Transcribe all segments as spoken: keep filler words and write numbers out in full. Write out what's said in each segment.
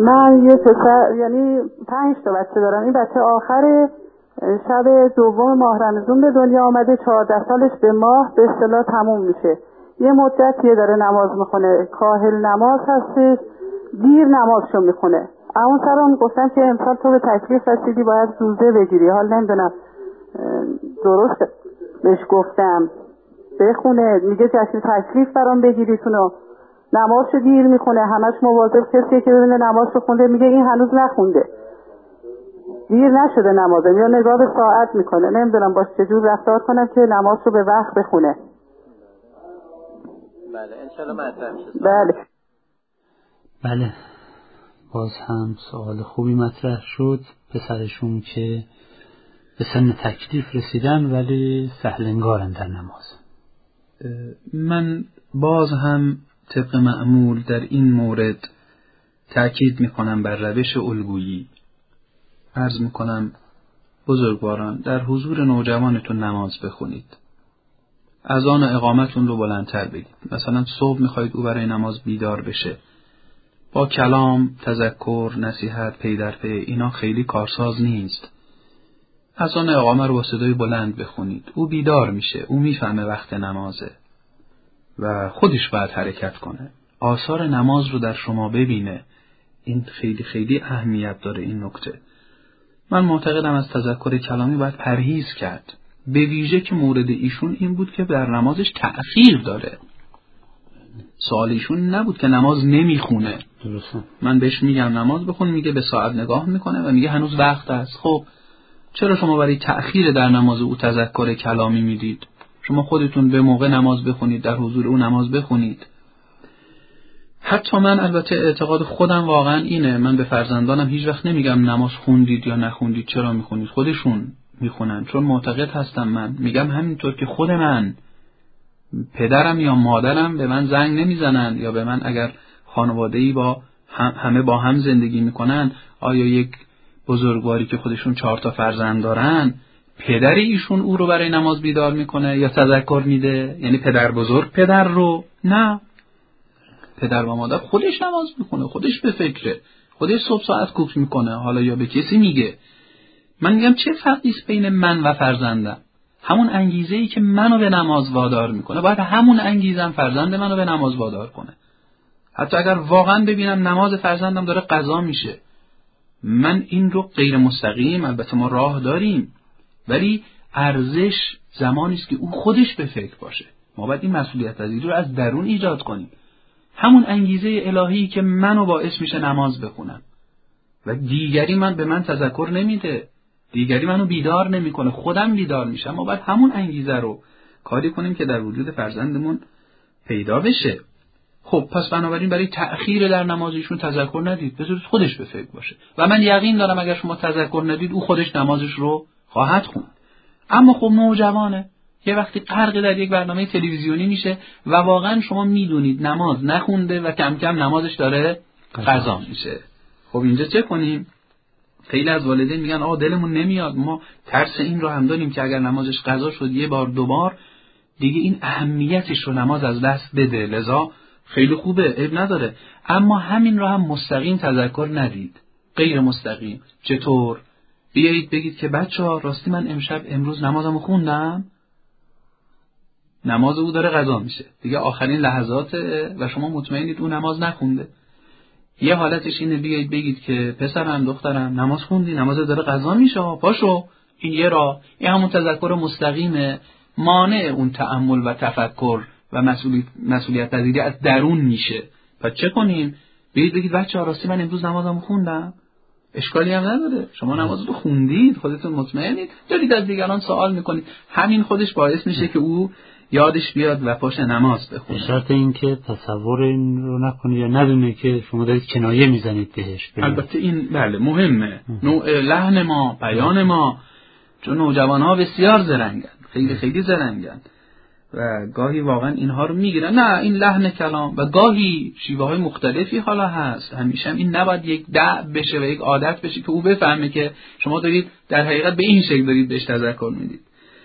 من یه پسر یعنی پنج تا بچه دارم. این بچه آخر شب دوم ماه رمضان به دنیا آمده، چهارده سالش به ماه به اصطلاح تموم میشه. یه مدتیه داره نماز میخونه، کاهل نماز هستش، دیر نمازشو میخونه. اون سرم گفتم که امسال تو به تکلیف رسیدی باید زوزه بگیری. حال نمیدونم درست بهش گفتم بخونه، میگه جشن تکلیف برام بگیریتونو. نمازشو دیر میخونه، همش مواظب کسیه که ببینه نمازشو خونده، میگه این هنوز نخونده، دیر نشده نمازه، یا نگاه به ساعت میکنه. نمیدونم باش چجور رفتار کنم که نمازشو به وقت بخونه. بله انشالله مطرح شد. بله بله باز هم سوال خوبی مطرح شد. پسرشون که به سن تکلیف رسیدن ولی سهلنگارن در نماز. من باز هم طبق معمول در این مورد تأکید میکنم بر روش الگویی. عرض میکنم بزرگواران در حضور نوجوانتون نماز بخونید، اذان و اقامتون رو بلندتر بگید. مثلا صبح میخواید او برای نماز بیدار بشه، با کلام، تذکر، نصیحت پی در پی اینا خیلی کارساز نیست. اذان اقامه رو با صدای بلند بخونید، او بیدار میشه، او میفهمه وقت نمازه و خودش باید حرکت کنه، آثار نماز رو در شما ببینه. این خیلی خیلی اهمیت داره این نکته. من معتقدم از تذکر کلامی باید پرهیز کرد، به ویژه که مورد ایشون این بود که در نمازش تأخیر داره. سوال ایشون نبود که نماز نمیخونه. درسته. من بهش میگم نماز بخون، میگه به ساعت نگاه میکنه و میگه هنوز وقت است. خب چرا شما برای تأخیر در نماز او تذکر کلامی میدید؟ شما خودتون به موقع نماز بخونید، در حضور او نماز بخونید. حتی من البته اعتقاد خودم واقعا اینه، من به فرزندانم هیچ وقت نمیگم نماز خوندید یا نخوندید، چرا میخونید؟ خودشون میخونن، چون معتقد هستم. من میگم همینطور که خود من، پدرم یا مادرم به من زنگ نمیزنن یا به من اگر خانواده‌ای با هم همه با هم زندگی میکنن، آیا یک بزرگواری که خودشون چهار تا فرزند دارن پدر ایشون او رو برای نماز بیدار میکنه یا تذکر میده؟ یعنی پدر بزرگ پدر رو؟ نه، پدر و مادر خودش نماز میکنه، خودش به فکره، خودش صبح ساعت کوک میکنه، حالا یا به کسی میگه. من میگم چه فرقی است بین من و فرزندم؟ همون انگیزه‌ای که منو به نماز وادار میکنه باید همون انگیزم فرزند منو به نماز وادار کنه. حتی اگر واقعا ببینم نماز فرزندم داره قضا میشه، من این رو غیر مستقیم، البته ما راه داریم، ولی ارزش زمانی است که او خودش به فکر باشه. ما باید این مسئولیت پذیری رو از درون ایجاد کنیم. همون انگیزه الهی که منو باعث میشه نماز بخونم و دیگری من به من تذکر نمیده، دیگری منو بیدار نمیکنه، خودم بیدار میشم. ما باید همون انگیزه رو کاری کنیم که در وجود فرزندمون پیدا بشه. خب پس بنابراین برای تأخیر در نمازشون تذکر ندید، بذارید خودش به فکر باشه و من یقین دارم اگر شما تذکر ندید او خودش نمازش رو خواهد خوند. اما خب نوجوانه، یه وقتی غرق در یک برنامه تلویزیونی میشه و واقعا شما میدونید نماز نخونده و کم کم نمازش داره قضا میشه. خب اینجا چه کنیم؟ خیلی از والدین میگن آه دلمون نمیاد، ما ترس این رو هم داریم که اگر نمازش قضا شد یه بار دو بار دیگه این اهمیتش رو نماز از دست بده، لذا خیلی خوبه، عیب نداره. اما همین رو هم مستقیم تذکر ندید، غیر مستقیم. چطور؟ بیایید بگید که بچه‌ها راستی من امشب امروز نمازمو خوندم، نماز او داره قضا میشه دیگه، آخرین لحظات و شما مطمئنید او نماز نخونده. یه حالتش اینه بیایید بگید که پسرم دخترم نماز خوندی، نماز داره قضا میشه، پاشو. این یه راه، این همون تذکر مستقیمه، مانع اون تأمل و تفکر و مسئولیت مسئولیت پذیری از درون میشه. پس چه کنیم؟ بیایید بگید بچه‌ها راستی من امروز نمازمو خوندم. اشکالی هم نداره، شما نماز رو خوندید، خودتون مطمئنید، دارید از دیگران سوال میکنید، همین خودش باعث میشه که او یادش بیاد و پاش نماز بخونه. شرط این که تصور این رو نکنه یا ندونه که شما دارید کنایه میزنید بهش. البته این بله مهمه، نوع لحن ما، بیان ما، چون نوجوان‌ها بسیار زرنگن، خیلی خیلی زرنگن و گاهی واقعا اینها رو میگیرن. نه، این لحن کلام و گاهی شیوه های مختلفی حالا هست، همیشه هم این نباید یک دع بشه و یک عادت بشه که او بفهمه که شما دارید در حقیقت به این شکل دارید بهش تذکر میدید.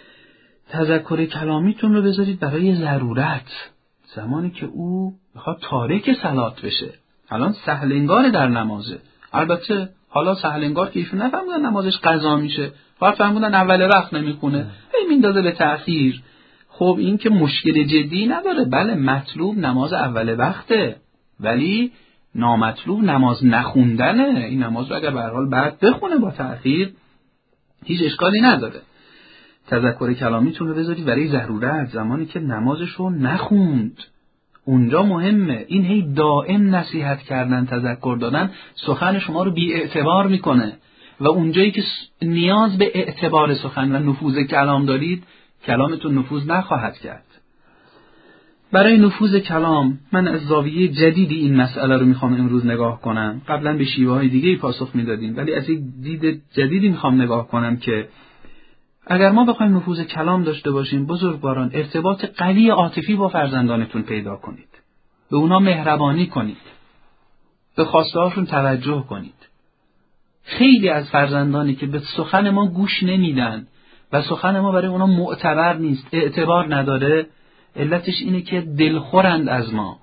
تذکر کلامیتون رو بذارید برای ضرورت، زمانی که او میخواد تارک صلات بشه، الان سهلنگار در نمازه. البته حالا سهلنگار که ایشون نفهمیدن نمازش قضا میشه، فقط فهمیدن اول وقت نمیخونه، هی میندازه به تأخیر. خب این که مشکل جدی نداره. بله مطلوب نماز اول وقته، ولی نامطلوب نماز نخوندنه. این نماز رو اگر به هر حال بعد بخونه با تأخیر هیچ اشکالی نداره. تذکر کلامیتون رو بذارید برای ضرورت، زمانی که نمازش رو نخوند اونجا مهمه. این هی دائم نصیحت کردن، تذکر دادن سخن شما رو بی اعتبار میکنه و اونجایی که نیاز به اعتبار سخن و نفوذ کلام دارید کلامتون نفوذ نخواهد کرد. برای نفوذ کلام من از زاویه جدیدی این مسئله رو میخوام امروز نگاه کنم. قبلا به شیوه های دیگه پاسخ میدادیم، ولی از یک دید جدیدی میخوام نگاه کنم که اگر ما بخوایم نفوذ کلام داشته باشیم، بزرگواران ارتباط قوی عاطفی با فرزندانتون پیدا کنید، به اونا مهربانی کنید، به خواسته هاشون توجه کنید. خیلی از فرزندانی که به سخن ما گوش نمیدن و سخن ما برای اونا معتبر نیست، اعتبار نداره، علتش اینه که دلخورند از ما.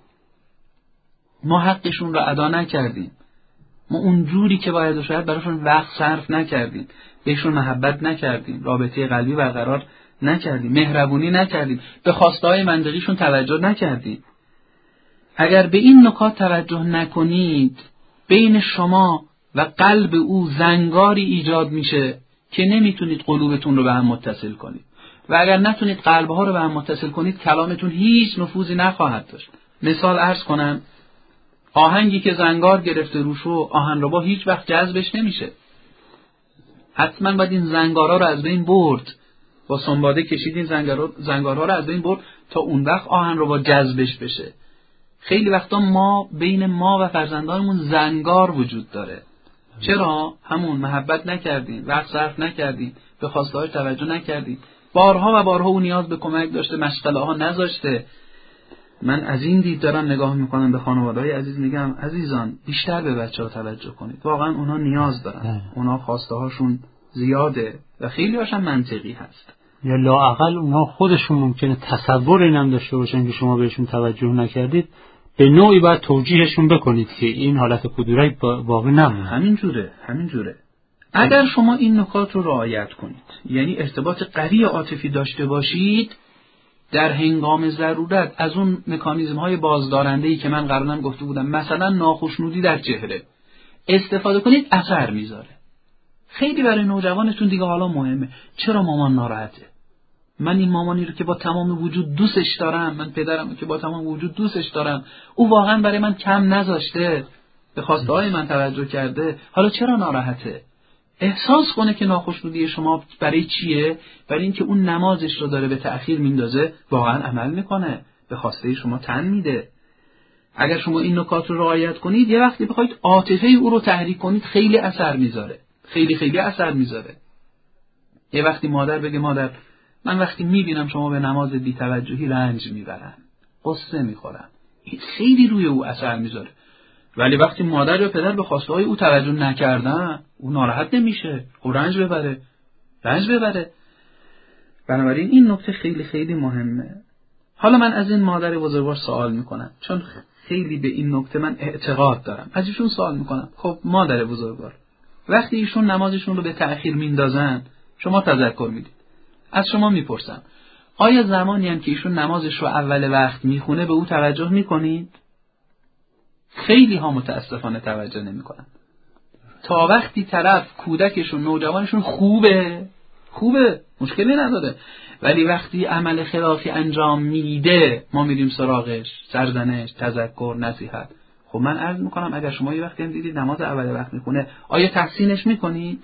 ما حقشون رو ادا نکردیم، ما اون جوری که باید شاید براشون وقت صرف نکردیم، بهشون محبت نکردیم، رابطه قلبی برقرار نکردیم، مهربونی نکردیم، به خواسته‌های منطقیشون توجه نکردیم. اگر به این نکات توجه نکنید، بین شما و قلب او زنگاری ایجاد میشه که نمیتونید قلوبتون رو به هم متصل کنید و اگر نتونید قلبها رو به هم متصل کنید کلامتون هیچ نفوذی نخواهد داشت. مثال عرض کنم، آهنگی که زنگار گرفته روشو آهنربا هیچ وقت جذبش نمیشه. حتما باید این زنگارها رو از بین برد، با سنباده کشید این زنگارها زنگارها رو از بین برد تا اون وقت آهنربا جذبش بشه. خیلی وقتا ما بین ما و فرزندانمون زنگار وجود داره. چرا؟ همون محبت نکردیم، وقت صرف نکردیم، به خواسته‌هاش توجه نکردیم، بارها و بارها اون نیاز به کمک داشته، مشغله ها نذاشته. من از این دید دارم نگاه میکنم به خانواده‌های عزیز، میگم عزیزان بیشتر به بچه‌ها توجه کنید، واقعا اونا نیاز دارن، اونا خواسته هاشون زیاده و خیلی هاشون منطقی هست. یا لااقل اونا خودشون ممکنه تصور اینم داشته باشن که شما بهشون توجه نکردید، به نوعی باید توجیهشون بکنید که این حالت کدورت باقی نمونه. همین جوره همین جوره اگر شما این نکات رو رعایت کنید، یعنی ارتباط قوی عاطفی داشته باشید، در هنگام ضرورت از اون مکانیزم های بازدارنده‌ای که من قبلا گفته بودم، مثلا ناخوشنودی در چهره، استفاده کنید، اثر میذاره. خیلی برای نوجوانتون دیگه حالا مهمه چرا مامان ناراحته. من این مامانی رو که با تمام وجود دوستش دارم، من پدرم رو که با تمام وجود دوستش دارم، او واقعا برای من کم نذاشته، به خواسته های من توجه کرده، حالا چرا ناراحته؟ احساس کنه که ناخوشنودی شما برای چیه؟ برای اینکه اون نمازش رو داره به تأخیر میندازه، واقعا عمل میکنه، به خواسته شما تن میده. اگر شما این نکات رو رعایت کنید، یه وقتی بخواید عاطفه او رو تحریک کنید، خیلی اثر میذاره، خیلی خیلی اثر میذاره. یه وقتی مادر بگه مادر من وقتی میبینم شما به نماز بی‌توجهی رنج میبرم، قصه میخورم، این خیلی روی او اثر میذاره. ولی وقتی مادر یا پدر به خواسته های او توجه نکردن، او ناراحت نمیشه، او رنج ببره رنج ببره بنابراین این نکته خیلی خیلی مهمه. حالا من از این مادر بزرگوار سوال میکنم، چون خیلی به این نکته من اعتقاد دارم، از ایشون سوال میکنم. خب مادر بزرگوار، وقتی ایشون نمازشون رو به تأخیر میندازن، شما تذکر میدید، از شما میپرسم آیا زمانی هم که ایشون نمازش رو اول وقت میخونه به او توجه میکنید؟ خیلی ها متاسفانه توجه نمیکنن. تا وقتی طرف کودکشون نوجوانشون خوبه خوبه مشکلی نداره، ولی وقتی عمل خلافی انجام میده ما میریم سراغش، سرزنش، تذکر، نصیحت. خب من عرض میکنم اگر شما یه وقتی هم دیدید نماز اول وقت میخونه، آیا تحسینش میکنید؟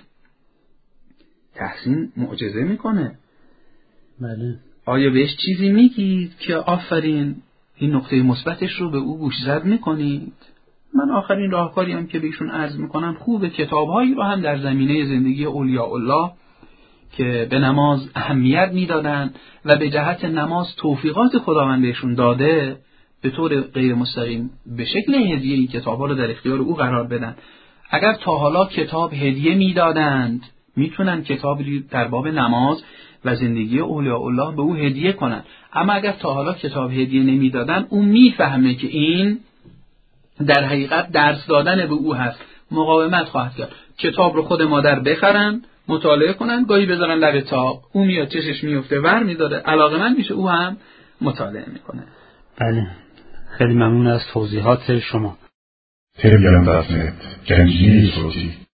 تحسین معجزه میکنه. بله. آیا بهش چیزی میگید که آفرین این نقطه مثبتش رو به او گوشزد میکنید؟ من آخرین راهکاری هم که بهشون عرض میکنم، خوبه کتابهایی رو هم در زمینه زندگی اولیاء الله که به نماز اهمیت میدادن و به جهت نماز توفیقات خداوند بهشون داده، به طور غیر مستقیم به شکل هدیه این کتابها رو در اختیار او قرار بدن. اگر تا حالا کتاب هدیه میدادند، میتونن کتابی در باب نماز و زندگی اولیاء الله به او هدیه کنن. اما اگر تا حالا کتاب هدیه نمیدادن، اون میفهمه که این در حقیقت درس دادن به او هست. مقاومت خواهد کرد. کتاب رو خود مادر بخرن، مطالعه کنن، گاهی بذارن لب تاق، او میاد چشش میفته ور میداره، علاقه‌مند میشه، او هم مطالعه میکنه. بله، خیلی ممنون از توضیحات شما. تریبیان دات نت، گنجینه صوتی.